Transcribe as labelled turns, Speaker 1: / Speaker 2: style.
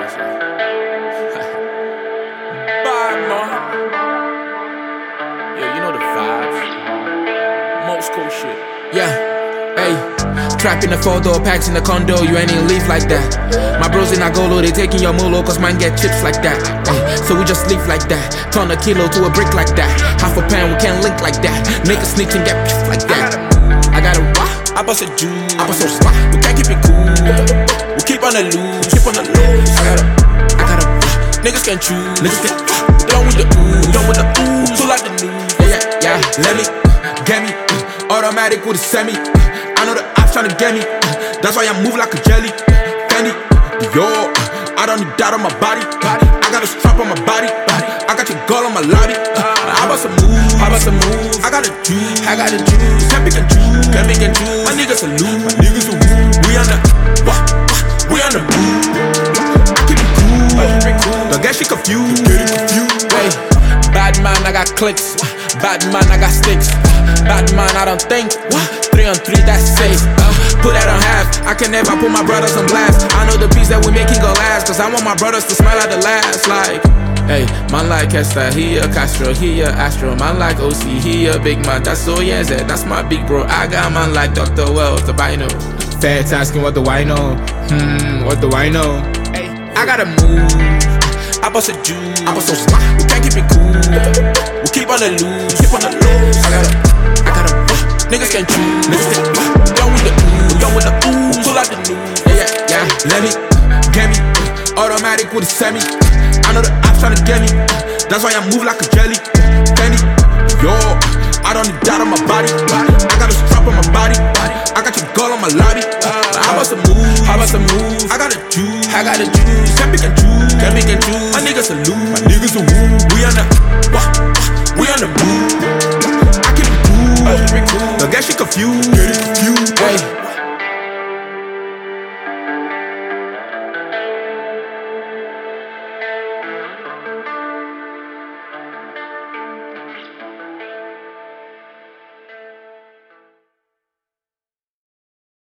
Speaker 1: Bad man. Yo, you know the vibes. Most cool shit.
Speaker 2: Yeah, hey. Trap in the photo, packs in the condo, you ain't even leave like that. My bros in Agolo, they taking your molo, cause mine get chips like that. So we just leave like that. Turn a kilo to a brick like that. Half a pound, we can't link like that. Niggas snitch and get pissed like that. I got a what?
Speaker 1: I bust a juice.
Speaker 2: I bust a spot.
Speaker 1: We can't keep it cool. We keep on the loose. Keep on the loose.
Speaker 2: I got a
Speaker 1: Niggas can choose.
Speaker 2: Niggas can
Speaker 1: Done with the ooze. Done with the ooze. Pull out the news.
Speaker 2: yeah. Let me, get me. Automatic with a semi. I know the ops tryna get me. That's why I move like a jelly. Fendi, yo, I don't need that on my body. I got a strap on my body. I got your girl on my lobby. I bust a move. I got a juice. Can't pick and choose. My niggas a lose. We on the we on the move. I keep it cool. Don't get shit confused.
Speaker 1: Hey, bad man, I got clicks. Bad man, I got sticks. Bad man, I don't think. 3 on 3, that's 6.
Speaker 2: Put that on half. I can never put my brothers on blast. I know the beats that we making go last, cause I want my brothers to smile at the last. Like, hey, man like Esther, he a Castro, he a Astro. Man like OC, he a big man. That's Oyenze, that's my big bro. I got man like Dr. Wells, the Bino. Feds asking what do I know? What do I know?
Speaker 1: Hey,
Speaker 2: I gotta move.
Speaker 1: I bust a juice.
Speaker 2: I bust so smart.
Speaker 1: We can't keep it cool. We keep on the loose.
Speaker 2: I gotta
Speaker 1: Niggas can choose. Done with the ooze. Pull out the news.
Speaker 2: yeah. Let me, get me. Automatic with a semi. I know the ops tryna get me. That's why I move like a jelly. Fendi, yo, I don't need that on my body. I got a strap on my body. I got your girl on my lobby. I bust a move. I got a juice. Can't pick and choose. My niggas a lose. We on the move. I keep it cool. Don't get shit confused.